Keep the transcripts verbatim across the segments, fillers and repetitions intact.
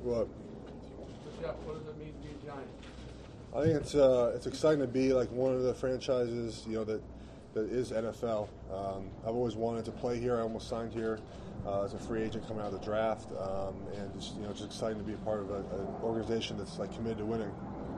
What? So Jeff, what does it mean to be a Giant? I think it's uh, it's exciting to be like one of the franchises, you know, that that is N F L. Um, I've always wanted to play here. I almost signed here uh, as a free agent coming out of the draft, um, and just you know, just exciting to be a part of a, an organization that's like committed to winning.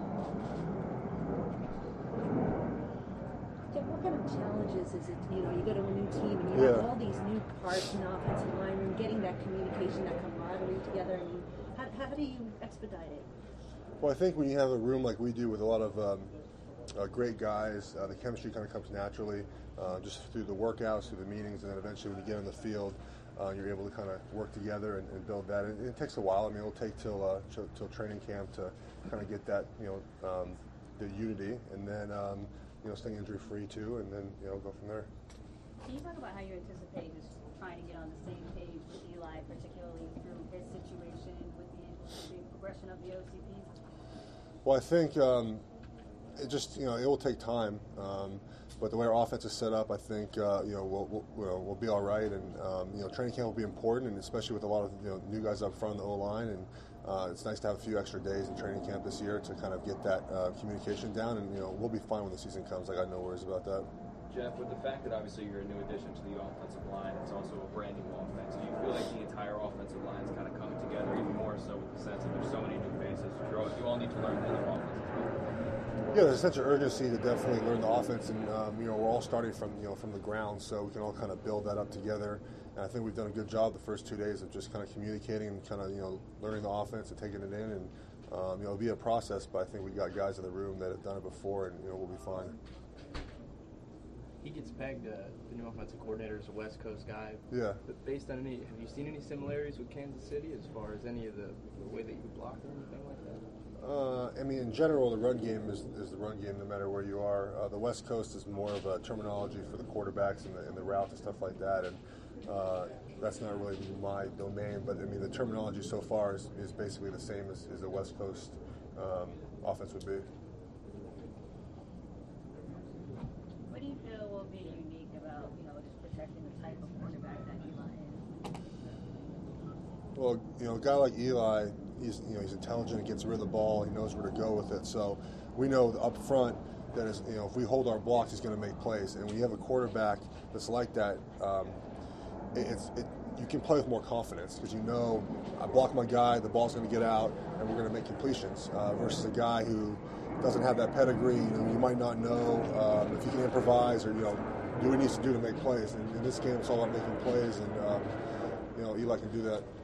Jeff, what kind of challenges is it? You know, you go to a new team and you Yeah. have all these new parts in the offensive line and getting that communication, that camaraderie together. I mean, how, how do you expedite it? Well, I think when you have a room like we do with a lot of um, uh, great guys, uh, the chemistry kind of comes naturally, uh, just through the workouts, through the meetings, and then eventually when you get on the field, uh, you're able to kind of work together and, and build that. And it takes a while. I mean, it'll take till uh, till, till training camp to kind of get that, you know, um, the unity, and then um, you know, staying injury free too, and then you know, go from there. Can you talk about how you anticipate just trying to get on the same page with Eli, particularly through his situation with the, the progression of the O C P? Well, I think um, it just you know it will take time, um, but the way our offense is set up, I think uh, you know we'll, we'll we'll be all right, and um, you know training camp will be important, and especially with a lot of you know new guys up front in the O line, and uh, it's nice to have a few extra days in training camp this year to kind of get that uh, communication down, and you know we'll be fine when the season comes. I got no worries about that. Jeff, with the fact that obviously you're a new addition to the offensive line, it's also a brand new offense. Do you feel like the entire offensive line is kind of coming together even more so with the sense that there's so many new faces? You're all, you all need to learn the other offense as well. Yeah, there's a sense of urgency to definitely learn the offense, and um, you know we're all starting from you know from the ground, so we can all kind of build that up together. And I think we've done a good job the first two days of just kind of communicating and kind of you know learning the offense and taking it in, and um, you know it'll be a process, but I think we got guys in the room that have done it before, and you know we'll be fine. He gets pegged, uh, the new offensive coordinator, as a West Coast guy. Yeah. But based on any, have you seen any similarities with Kansas City as far as any of the, the way that you block or anything like that? Uh, I mean, in general, the run game is, is the run game no matter where you are. Uh, the West Coast is more of a terminology for the quarterbacks and the, and the routes and stuff like that, and uh, that's not really my domain. But I mean, the terminology so far is, is basically the same as, as the West Coast um, offense would be. What do you feel will be unique about, you know, just protecting the type of quarterback that Eli is? Well, you know, a guy like Eli, he's you know he's intelligent, he gets rid of the ball, he knows where to go with it. So we know up front that is you know if we hold our blocks, he's going to make plays. And when you have a quarterback that's like that, um, it, it's it, you can play with more confidence because you know I block my guy, the ball's going to get out, and we're going to make completions. Uh, versus a guy who doesn't have that pedigree, you know, you might not know um, if he can improvise or you know do what he needs to do to make plays. And in this game, it's all about making plays, and um, you know Eli can do that.